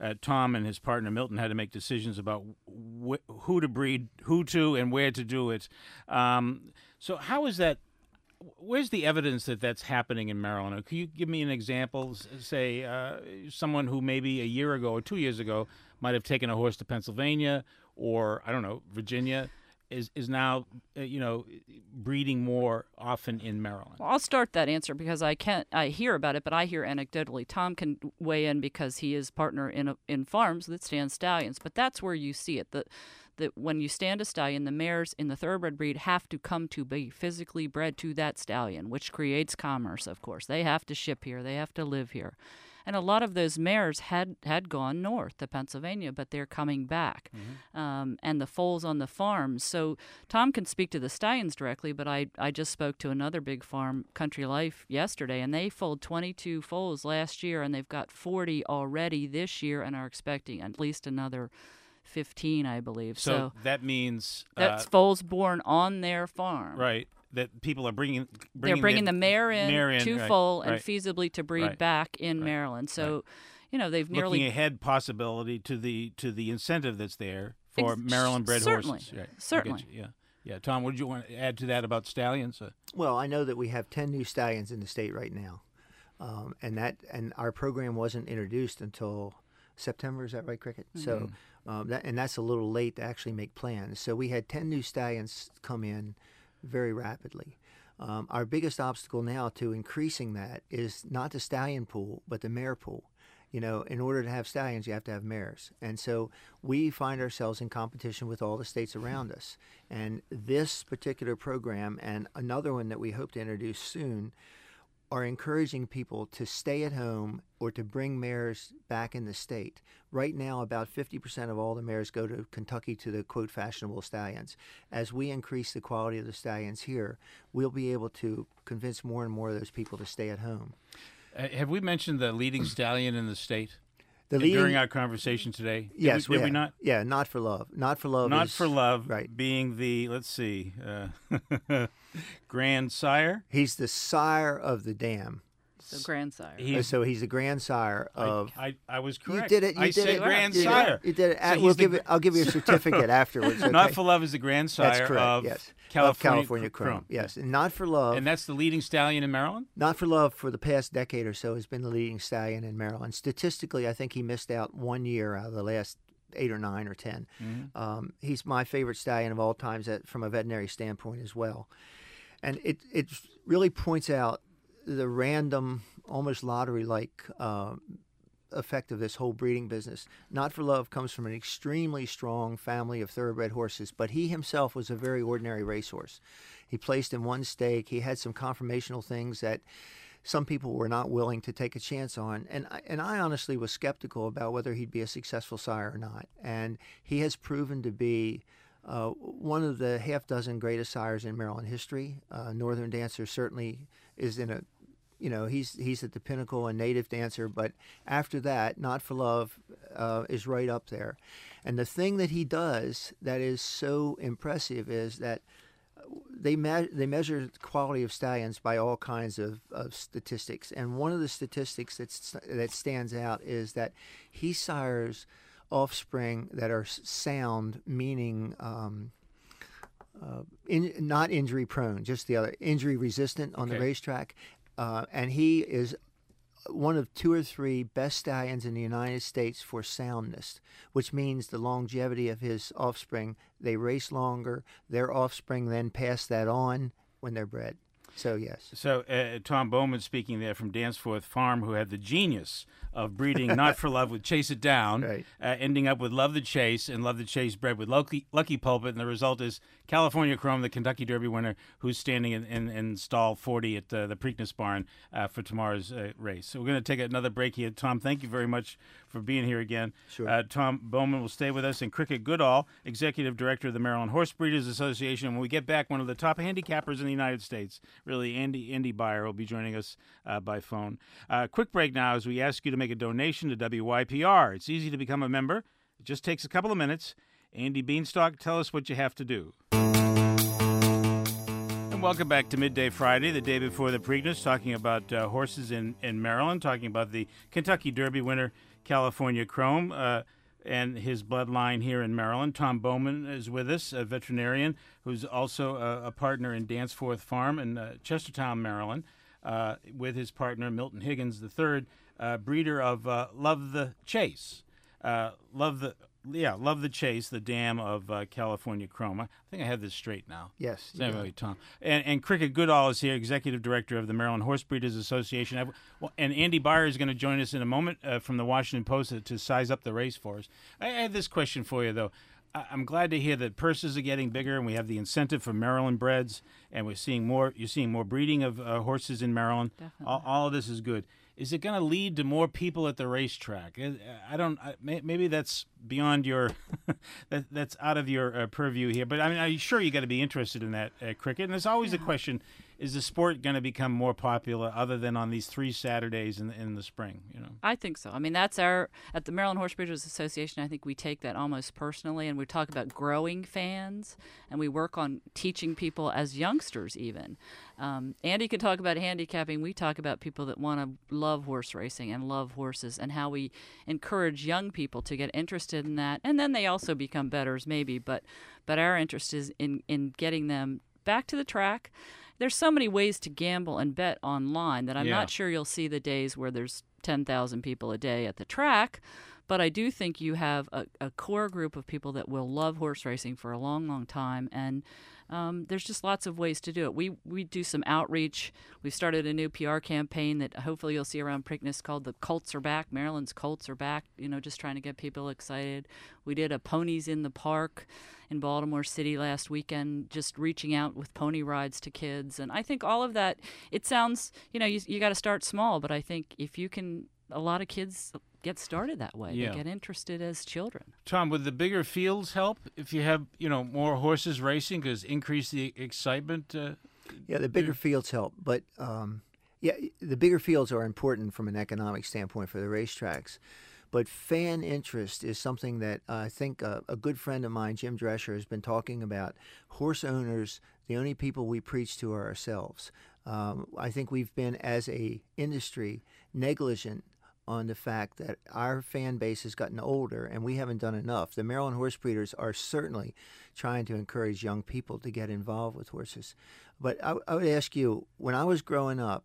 Speaker 1: uh, Tom and his partner Milton had to make decisions about wh- who to breed, who to, and where to do it. Um, so how is that? Where's the evidence that that's happening in Maryland? Or can you give me an example? S- Say uh, someone who maybe a year ago or two years ago might have taken a horse to Pennsylvania or, I don't know, Virginia, is is now, uh, you know, breeding more often in Maryland.
Speaker 4: Well, I'll start that answer because I can't. I hear about it, but I hear anecdotally. Tom can weigh in because he is partner in a, in farms that stand stallions. But that's where you see it. That that when you stand a stallion, the mares in the thoroughbred breed have to come to be physically bred to that stallion, which creates commerce. Of course, they have to ship here. They have to live here. And a lot of those mares had, had gone north to Pennsylvania, but they're coming back. Mm-hmm. Um, and the foals on the farms. So Tom can speak to the stallions directly, but I, I just spoke to another big farm, Country Life, yesterday, and they foaled twenty-two foals last year, and they've got forty already this year and are expecting at least another fifteen, I believe.
Speaker 1: So,
Speaker 4: so
Speaker 1: that means...
Speaker 4: That's
Speaker 1: uh,
Speaker 4: foals born on their farm.
Speaker 1: Right. That people are bringing, bringing
Speaker 4: they're bringing
Speaker 1: the,
Speaker 4: the mare in,
Speaker 1: mare in
Speaker 4: to
Speaker 1: right,
Speaker 4: foal and
Speaker 1: right,
Speaker 4: feasibly to breed
Speaker 1: right,
Speaker 4: back in
Speaker 1: right,
Speaker 4: Maryland. So,
Speaker 1: right.
Speaker 4: you know, they've nearly
Speaker 1: looking ahead possibility to the to the incentive that's there for
Speaker 4: Ex-
Speaker 1: Maryland-bred
Speaker 4: certainly,
Speaker 1: horses. Right.
Speaker 4: certainly.
Speaker 1: Yeah, yeah. Tom, what did you want to add to that about stallions? Uh,
Speaker 3: Well, I know that we have ten new stallions in the state right now, um, and that and our program wasn't introduced until September. Is that right, Cricket? Mm-hmm. So, um, that and that's a little late to actually make plans. So we had ten new stallions come in very rapidly. Um, our biggest obstacle now to increasing that is not the stallion pool, but the mare pool. You know, in order to have stallions, you have to have mares. And so we find ourselves in competition with all the states around us. And this particular program and another one that we hope to introduce soon are encouraging people to stay at home or to bring mares back in the state. Right now, about fifty percent of all the mares go to Kentucky to the, quote, fashionable stallions. As we increase the quality of the stallions here, we'll be able to convince more and more of those people to stay at home.
Speaker 1: Uh, have we mentioned the leading stallion in the state
Speaker 3: The leading,
Speaker 1: during our conversation today? Did
Speaker 3: yes,
Speaker 1: we, did
Speaker 3: yeah,
Speaker 1: we not?
Speaker 3: Yeah, Not for Love. Not for Love.
Speaker 1: Not
Speaker 3: is,
Speaker 1: for Love,
Speaker 3: right?
Speaker 1: Being the let's see, uh, grandsire.
Speaker 3: He's the sire of the dam.
Speaker 4: So grandsire.
Speaker 1: He's,
Speaker 3: so he's the grandsire of.
Speaker 1: I, I, I was correct.
Speaker 3: You did it. You
Speaker 1: I
Speaker 3: did
Speaker 1: said
Speaker 3: it.
Speaker 1: grandsire.
Speaker 3: You did it.
Speaker 1: So
Speaker 3: we'll
Speaker 1: he's the
Speaker 3: give it, I'll give you a certificate afterwards. Okay?
Speaker 1: Not for Love is the grandsire
Speaker 3: That's correct,
Speaker 1: of
Speaker 3: yes.
Speaker 1: California,
Speaker 3: of California
Speaker 1: Chrome.
Speaker 3: Chrome. Yes, and Not for Love.
Speaker 1: And that's the leading stallion in Maryland?
Speaker 3: Not for Love for the past decade or so has been the leading stallion in Maryland. Statistically, I think he missed out one year out of the last eight or nine or ten. Mm-hmm. Um, he's my favorite stallion of all times at, from a veterinary standpoint as well. And it, it really points out the random, almost lottery-like uh, effect of this whole breeding business. Not for Love comes from an extremely strong family of thoroughbred horses, but he himself was a very ordinary racehorse. He placed in one stake. He had some conformational things that some people were not willing to take a chance on. And I, and I honestly was skeptical about whether he'd be a successful sire or not. And he has proven to be uh, one of the half dozen greatest sires in Maryland history. Uh, Northern Dancer certainly is in a, you know, he's he's at the pinnacle, a native dancer. But after that, Not for Love uh, is right up there. And the thing that he does that is so impressive is that They me- they measure the quality of stallions by all kinds of, of statistics, and one of the statistics that's, that stands out is that he sires offspring that are sound, meaning um, uh, in, not injury prone, just the other injury resistant on
Speaker 1: okay.
Speaker 3: the racetrack, uh, and he is one of two or three best stallions in the United States for soundness, which means the longevity of his offspring. They race longer. Their offspring then pass that on when they're bred. So, yes.
Speaker 1: So, uh, Tom Bowman speaking there from Danforth Farm, who had the genius of breeding Not for Love with Chase It Down,
Speaker 3: right.
Speaker 1: uh, ending up with Love the Chase, and Love the Chase bred with Lucky, Lucky Pulpit, and the result is California Chrome, the Kentucky Derby winner, who's standing in, in, in stall forty at uh, the Preakness Barn uh, for tomorrow's uh, race. So we're going to take another break here. Tom, thank you very much for being here again.
Speaker 3: Sure.
Speaker 1: Uh, Tom Bowman will stay with us, and Cricket Goodall, Executive Director of the Maryland Horse Breeders Association. And when we get back, one of the top handicappers in the United States, really, Andy, Andy Beyer, will be joining us uh, by phone. Uh, quick break now as we ask you to make a donation to W Y P R. It's easy to become a member. It just takes a couple of minutes. Andy Beanstalk, tell us what you have to do. And And welcome back to Midday Friday, the day before the Preakness, talking about uh, horses in, in Maryland, talking about the Kentucky Derby winner, California Chrome, uh, and his bloodline here in Maryland. Tom Bowman is with us, a veterinarian who's also a, a partner in Danforth Farm in uh, Chestertown, Maryland, uh, with his partner Milton Higgins the third, uh, breeder of uh, Love the Chase. Uh, love the... Yeah, Love the Chase, the dam of uh, California Chrome. I think I have this straight now.
Speaker 3: Yes.
Speaker 1: So anyway, Tom. And, and Cricket Goodall is here, Executive Director of the Maryland Horse Breeders Association. I've, well, and Andy Byer is going to join us in a moment uh, from the Washington Post to, to size up the race for us. I, I have this question for you, though. I, I'm glad to hear that purses are getting bigger, and we have the incentive for Maryland breds, and we're seeing more. You're seeing more breeding of uh, horses in Maryland.
Speaker 4: Definitely.
Speaker 1: All, all of this is good. Is it going to lead to more people at the racetrack? I don't. I, maybe that's beyond your. that that's out of your uh, purview here. But I mean, I'm sure you got to be interested in that uh, cricket. And there's always
Speaker 4: Yeah.
Speaker 1: a question: is the sport going to become more popular, other than on these three Saturdays in in the spring? You know.
Speaker 4: I think so. I mean, that's our at the Maryland Horse Breeders Association. I think we take that almost personally, and we talk about growing fans, and we work on teaching people as youngsters even. Um, Andy can talk about handicapping. We talk about people that want to love horse racing and love horses, and how we encourage young people to get interested in that, and then they also become bettors maybe. But but our interest is in in getting them back to the track. There's so many ways to gamble and bet online that I'm
Speaker 1: Yeah.
Speaker 4: not sure you'll see the days where there's ten thousand people a day at the track. But I do think you have a, a core group of people that will love horse racing for a long, long time. And um, there's just lots of ways to do it. We we do some outreach. We've started a new P R campaign that hopefully you'll see around Preakness called The Colts Are Back. Maryland's Colts Are Back, you know, just trying to get people excited. We did a Ponies in the Park in Baltimore City last weekend, just reaching out with pony rides to kids. And I think all of that, it sounds, you know, you, you got to start small. But I think if you can, a lot of kids get started that way.
Speaker 1: Yeah.
Speaker 4: They get interested as children.
Speaker 1: Tom, would the bigger fields help if you have, you know, more horses racing? Because increase the excitement. Uh,
Speaker 3: Yeah, the bigger fields help, but um, yeah, the bigger fields are important from an economic standpoint for the racetracks. But fan interest is something that uh, I think uh, a good friend of mine, Jim Drescher, has been talking about. Horse owners, the only people we preach to are ourselves. Um, I think we've been, as a industry, negligent on the fact that our fan base has gotten older and we haven't done enough. The Maryland Horse Breeders are certainly trying to encourage young people to get involved with horses. But I, I would ask you, when I was growing up,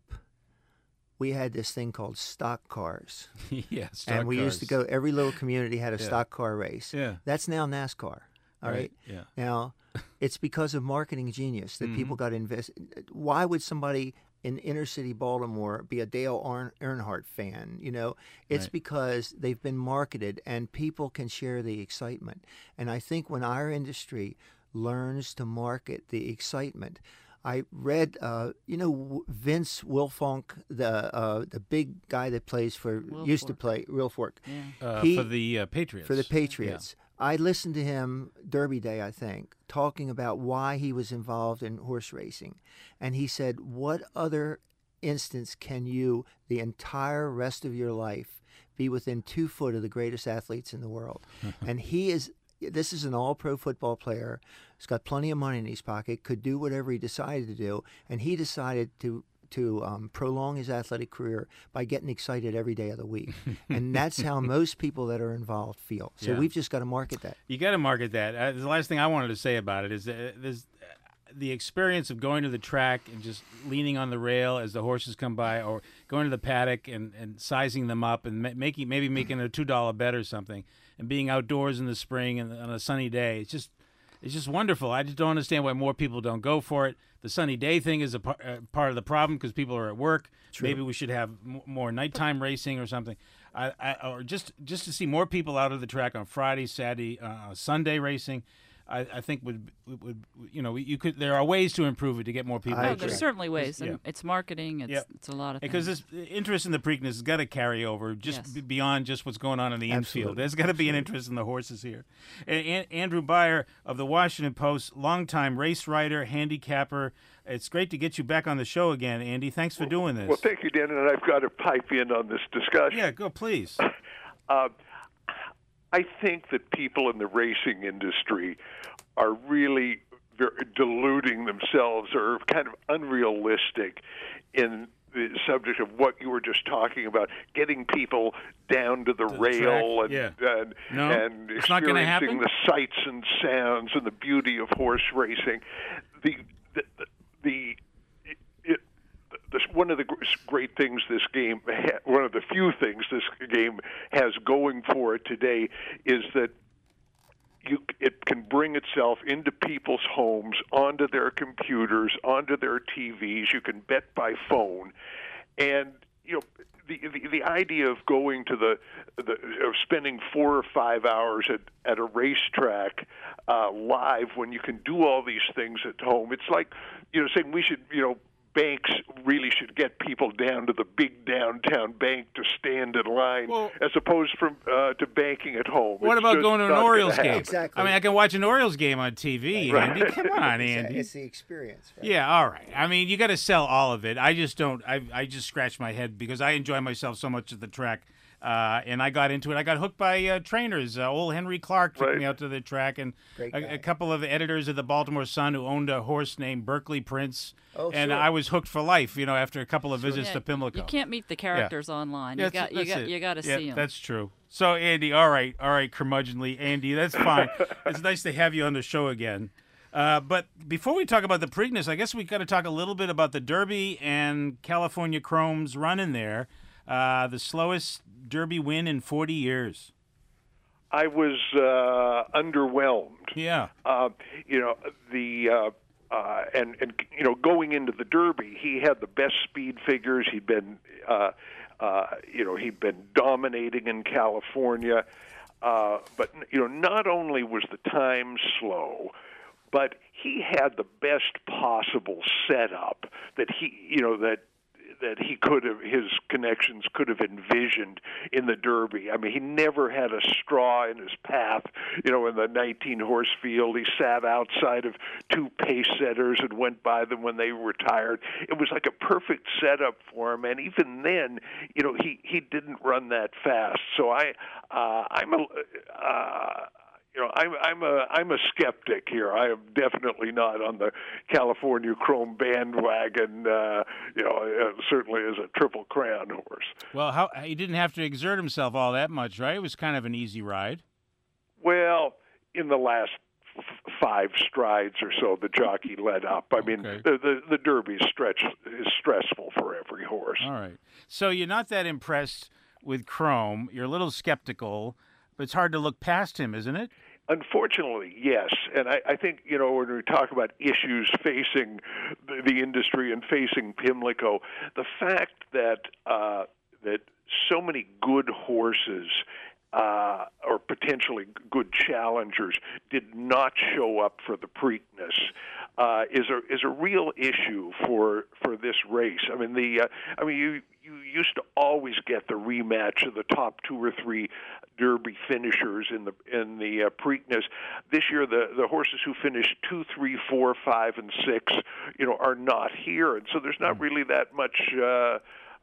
Speaker 3: we had this thing called stock cars.
Speaker 1: yeah, stock
Speaker 3: and we
Speaker 1: cars.
Speaker 3: used to go, every little community had a
Speaker 1: Yeah.
Speaker 3: stock car race.
Speaker 1: Yeah.
Speaker 3: That's now NASCAR. All right.
Speaker 1: Yeah.
Speaker 3: Now, it's because of marketing genius that
Speaker 1: Mhm.
Speaker 3: people got invested. Why would somebody in inner city Baltimore be a Dale Earn- Earnhardt fan? You know, it's
Speaker 1: Right.
Speaker 3: because they've been marketed and people can share the excitement. And I think when our industry learns to market the excitement, I read, uh, you know, Vince Wilfork, the uh, the big guy that plays for, used to
Speaker 4: Wilfork.
Speaker 3: play, Wilfork.
Speaker 4: Yeah.
Speaker 1: Uh,
Speaker 3: He-
Speaker 1: for the uh, Patriots.
Speaker 3: For the Patriots. I listened to him Derby Day, I think, talking about why he was involved in horse racing. And he said, what other instance can you, the entire rest of your life, be within two foot of the greatest athletes in the world? And he is, this is an all-pro football player. He's got plenty of money in his pocket, could do whatever he decided to do. And he decided to to um, prolong his athletic career by getting excited every day of the week. And that's how most people that are involved feel. So
Speaker 1: Yeah.
Speaker 3: we've just got to market that.
Speaker 1: You got to market that. Uh, the last thing I wanted to say about it is that there's uh, the experience of going to the track and just leaning on the rail as the horses come by, or going to the paddock and, and sizing them up and ma- making maybe making a two dollar bet or something, and being outdoors in the spring and on a sunny day. It's just it's just wonderful. I just don't understand why more people don't go for it. The sunny day thing is a par- uh, part of the problem because people are at work.
Speaker 3: True.
Speaker 1: Maybe we should have m- more nighttime racing or something. I, I, or just just to see more people out of the track on Friday, Saturday, uh, Sunday racing. I, I think would, would would you know you could there are ways to improve it to get more people.
Speaker 3: I
Speaker 4: Oh,
Speaker 1: out
Speaker 4: there's
Speaker 1: there.
Speaker 4: certainly ways.
Speaker 1: Yeah.
Speaker 4: And it's marketing. It's
Speaker 1: Yep.
Speaker 4: it's a lot of
Speaker 1: Because
Speaker 4: things.
Speaker 1: this interest in the Preakness has got to carry over just
Speaker 4: Yes.
Speaker 1: b- beyond just what's going on in the infield.
Speaker 3: Absolutely.
Speaker 1: There's got to be an interest in the horses here. And, and Andrew Byer of the Washington Post, longtime race writer, handicapper. It's great to get you back on the show again, Andy. Thanks for doing this.
Speaker 6: Well, thank you, Dan, and I've got to pipe in on this discussion.
Speaker 1: Yeah, go please.
Speaker 6: Uh, I think that people in the racing industry are really very deluding themselves or kind of unrealistic in the subject of what you were just talking about, getting people down to the
Speaker 1: To the
Speaker 6: trail
Speaker 1: track,
Speaker 6: and
Speaker 1: yeah.
Speaker 6: and,
Speaker 1: No,
Speaker 6: and
Speaker 1: it's not gonna
Speaker 6: experiencing
Speaker 1: happen?
Speaker 6: the sights and sounds and the beauty of horse racing. The the the, it, it, this, one of the great things this game, one of the few things this game has going for it today is that You, it can bring itself into people's homes, onto their computers, onto their T Vs. You can bet by phone, and you know the the, the idea of going to the, the of spending four or five hours at at a racetrack uh, live when you can do all these things at home. It's like you know saying we should you know. Banks really should get people down to the big downtown bank to stand in line,
Speaker 1: Well,
Speaker 6: as opposed from uh, to banking at home.
Speaker 1: What
Speaker 6: It's
Speaker 1: about
Speaker 6: just
Speaker 1: going to an
Speaker 6: not gonna
Speaker 1: Orioles game?
Speaker 6: happen.
Speaker 3: Exactly.
Speaker 1: I mean, I can watch an Orioles game on T V,
Speaker 6: Right.
Speaker 1: Andy. Come on,
Speaker 3: It's,
Speaker 1: Andy.
Speaker 3: it's the experience. Right?
Speaker 1: Yeah, all right. I mean, you got to sell all of it. I just don't. I I just scratch my head because I enjoy myself so much at the track, uh, and I got into it. I got hooked by uh, trainers. Uh, old Henry Clark took
Speaker 6: Right.
Speaker 1: me out to the track, and
Speaker 3: Great guy.
Speaker 1: a, a couple of editors of the Baltimore Sun who owned a horse named Berkeley Prince,
Speaker 3: Oh,
Speaker 1: and
Speaker 3: sure.
Speaker 1: I was hooked for life. You know, after a couple of visits
Speaker 4: Yeah,
Speaker 1: to Pimlico.
Speaker 4: You can't meet the characters online.
Speaker 1: Yeah,
Speaker 4: you got
Speaker 1: that's-
Speaker 4: you
Speaker 1: that's
Speaker 4: got
Speaker 1: it.
Speaker 4: you got to
Speaker 1: yeah,
Speaker 4: see them.
Speaker 1: That's true. So, Andy, all right, all right, curmudgeonly, Andy, that's fine. It's nice to have you on the show again. Uh, but before we talk about the Preakness, I guess we got to talk a little bit about the Derby and California Chrome's run in there. Uh, the slowest Derby win in forty years.
Speaker 6: I was uh, underwhelmed.
Speaker 1: Yeah.
Speaker 6: Uh, you know the uh, uh, and and you know going into the Derby, he had the best speed figures. He'd been uh, uh, you know he'd been dominating in California, uh, but you know not only was the time slow, but he had the best possible setup that he you know that. that he could have, his connections could have envisioned in the Derby. I mean, he never had a straw in his path, you know, in the nineteen-horse field. He sat outside of two pace setters and went by them when they retired. It was like a perfect setup for him, and even then, you know, he, he didn't run that fast. So I, uh, I'm a... Uh, You know, I'm I'm a I'm a skeptic here. I am definitely not on the California Chrome bandwagon. Uh, you know, uh, certainly as a Triple Crown horse.
Speaker 1: Well, how he didn't have to exert himself all that much, right? It was kind of an easy ride.
Speaker 6: Well, in the last f- five strides or so, the jockey let up. I mean,
Speaker 1: Okay.
Speaker 6: the, the the Derby stretch is stressful for every horse.
Speaker 1: All right. So you're not that impressed with Chrome. You're a little skeptical, but it's hard to look past him, isn't it?
Speaker 6: Unfortunately, yes. And I, I think, you know, when we talk about issues facing the, the industry and facing Pimlico, the fact that uh, that so many good horses uh, or potentially good challengers did not show up for the Preakness uh, is a is a real issue for for this race. I mean, the uh, I mean you. You used to always get the rematch of the top two or three Derby finishers in the in the uh, Preakness. This year, the the horses who finished two, three, four, five, and six, you know, are not here, and so there's not really that much, uh,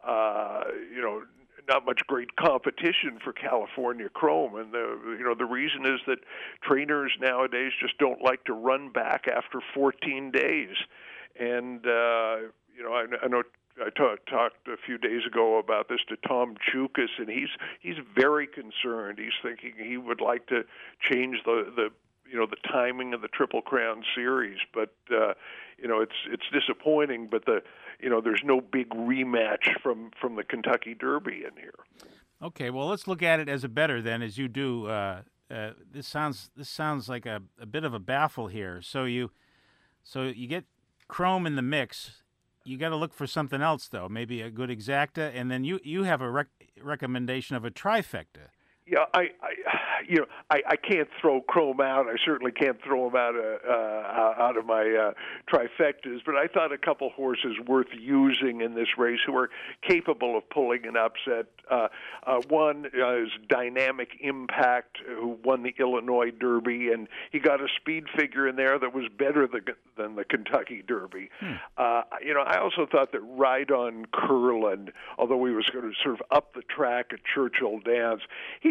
Speaker 6: uh, you know. Not much great competition for California Chrome, and the you know the reason is that trainers nowadays just don't like to run back after fourteen days, and uh, you know I, I know. I ta- talked a few days ago about this to Tom Chukas, and he's he's very concerned. He's thinking he would like to change the, the you know the timing of the Triple Crown series, but uh, you know it's it's disappointing. But the you know there's no big rematch from, from the Kentucky Derby in here.
Speaker 1: Okay, well, let's look at it as a better then, as you do. Uh, uh, this sounds this sounds like a, a bit of a baffle here. So you so you get Chrome in the mix. You got to look for something else, though. Maybe a good exacta, and then you, you have a rec- recommendation of a trifecta.
Speaker 6: Yeah, I, I you know, I, I can't throw Chrome out. I certainly can't throw him out of uh, out of my uh, trifectas. But I thought a couple horses worth using in this race who are capable of pulling an upset. Uh, uh, one uh, is Dynamic Impact, who won the Illinois Derby, and he got a speed figure in there that was better than, than the Kentucky Derby. Hmm. Uh, you know, I also thought that Ride on Curlin, although he was going to sort of up the track at Churchill Downs, he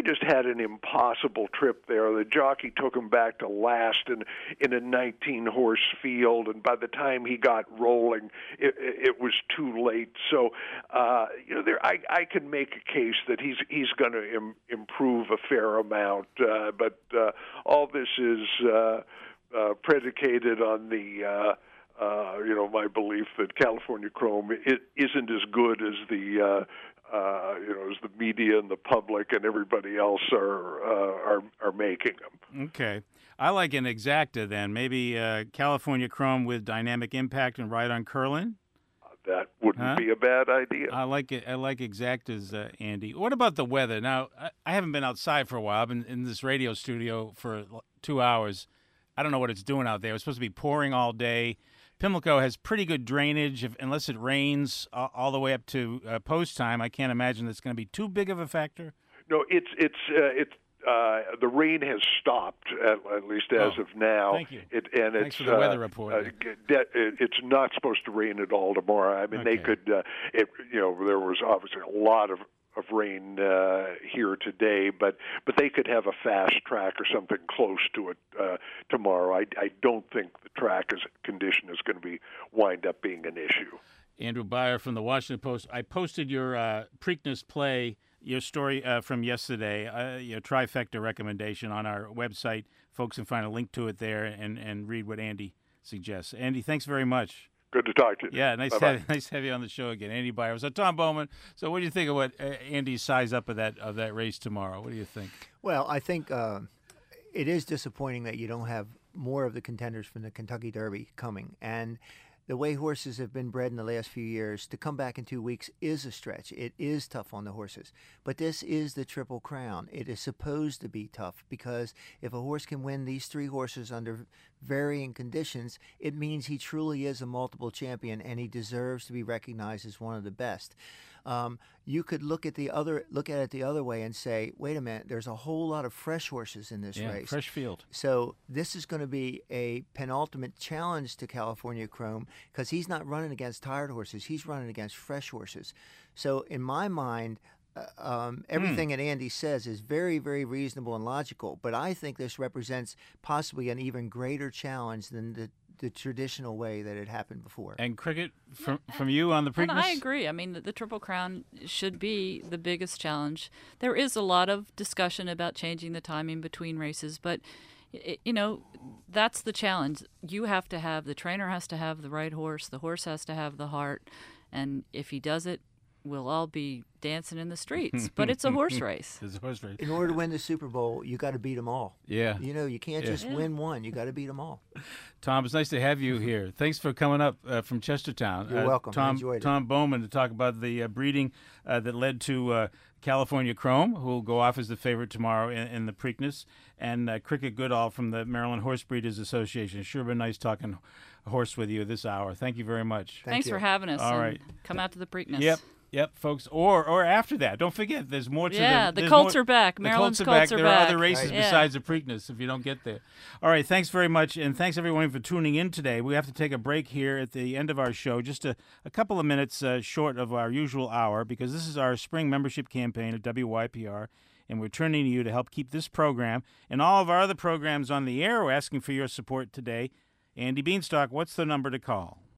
Speaker 6: just had an impossible trip there. The jockey took him back to last in in a nineteen horse field, and by the time he got rolling, it, it was too late. So, uh, you know, there I, I can make a case that he's he's going to Im- improve a fair amount, uh, but uh, all this is uh, uh, predicated on the. Uh, Uh, you know, my belief that California Chrome it isn't as good as the, uh, uh, you know, as the media and the public and everybody else are uh, are are making them.
Speaker 1: Okay, I like an exacta then. Maybe uh, California Chrome with dynamic impact and right on curling.
Speaker 6: That wouldn't
Speaker 1: Huh?
Speaker 6: be a bad idea.
Speaker 1: I like it. I like exactas, uh, Andy. What about the weather? Now, I, I haven't been outside for a while. I've been in this radio studio for two hours. I don't know what it's doing out there. It's supposed to be pouring all day. Pimlico has pretty good drainage, if, unless it rains all, all the way up to uh, post time. I can't imagine that's going to be too big of a factor.
Speaker 6: No, it's it's uh, it's uh, the rain has stopped at, at least as
Speaker 1: Oh,
Speaker 6: of now.
Speaker 1: thank you.
Speaker 6: It, and
Speaker 1: Thanks
Speaker 6: it's
Speaker 1: for the weather
Speaker 6: uh,
Speaker 1: report.
Speaker 6: Uh, de- it's not supposed to rain at all tomorrow. I mean,
Speaker 1: Okay.
Speaker 6: they could. Uh, it, you know, there was obviously a lot of. of rain uh, here today, but but they could have a fast track or something close to it uh, tomorrow. I, I don't think the track is, condition is going to be wind up being an issue.
Speaker 1: Andrew Beyer from the Washington Post. I posted your uh, Preakness play, your story uh, from yesterday, uh, your trifecta recommendation on our website. Folks can find a link to it there and, and read what Andy suggests. Andy, thanks very much.
Speaker 6: Good to talk to you.
Speaker 1: Yeah, nice to
Speaker 6: Bye-bye.
Speaker 1: have, nice to have you on the show again. Andy Beyer. So Tom Bowman, so what do you think of what uh, Andy's size up of that of that race tomorrow? What do you think?
Speaker 3: Well, I think uh, it is disappointing that you don't have more of the contenders from the Kentucky Derby coming. And the way horses have been bred in the last few years, to come back in two weeks is a stretch. It is tough on the horses. But this is the Triple Crown. It is supposed to be tough because if a horse can win these three horses under varying conditions, it means he truly is a multiple champion and he deserves to be recognized as one of the best. Um, you could look at the other look at it the other way and say, wait a minute, there's a whole lot of fresh horses in this
Speaker 1: Yeah,
Speaker 3: race.
Speaker 1: fresh field.
Speaker 3: So this is going to be a penultimate challenge to California Chrome because he's not running against tired horses. He's running against fresh horses. So in my mind, uh, um, everything that Andy says is very, very reasonable and logical. But I think this represents possibly an even greater challenge than the the traditional way that it happened before.
Speaker 1: And cricket from from you on the
Speaker 4: And
Speaker 1: Preakness?
Speaker 4: I agree. I mean, the, the Triple Crown should be the biggest challenge. There is a lot of discussion about changing the timing between races, but it, you know, that's the challenge. You have to have the trainer has to have the right horse. The horse has to have the heart, and if he does it, we'll all be dancing in the streets. But it's a horse race.
Speaker 1: It's a horse race.
Speaker 3: In order to win the Super Bowl, you got to beat them all.
Speaker 1: Yeah.
Speaker 3: You know, you can't
Speaker 1: Yeah.
Speaker 3: just
Speaker 4: Yeah.
Speaker 3: win one. You got to beat them all.
Speaker 1: Tom, it's nice to have you here. Thanks for coming up uh, from Chestertown.
Speaker 3: You're
Speaker 1: uh,
Speaker 3: welcome. I
Speaker 1: Tom,
Speaker 3: enjoyed it.
Speaker 1: Tom Bowman to talk about the uh, breeding uh, that led to uh, California Chrome, who will go off as the favorite tomorrow in, in the Preakness, and uh, Cricket Goodall from the Maryland Horse Breeders Association. It's sure been nice talking horse with you this hour. Thank you very much.
Speaker 3: Thank
Speaker 4: Thanks
Speaker 3: you.
Speaker 4: for having us.
Speaker 1: All
Speaker 4: and
Speaker 1: right.
Speaker 4: Come out to the Preakness.
Speaker 1: Yep. Yep, folks. Or or after that, don't forget. There's more to
Speaker 4: Yeah,
Speaker 1: the.
Speaker 4: the
Speaker 1: there's
Speaker 4: Colts
Speaker 1: more-
Speaker 4: are back.
Speaker 1: The
Speaker 4: Maryland's
Speaker 1: Colts are back.
Speaker 4: Colts are
Speaker 1: there are
Speaker 4: back.
Speaker 1: other races
Speaker 4: Right. Yeah.
Speaker 1: besides the Preakness if you don't get there. All right. Thanks very much, and thanks everyone for tuning in today. We have to take a break here at the end of our show, just a, a couple of minutes uh, short of our usual hour, because this is our spring membership campaign at W Y P R. And we're turning to you to help keep this program and all of our other programs on the air. We're asking for your support today. Andy Beanstalk, what's the number to call?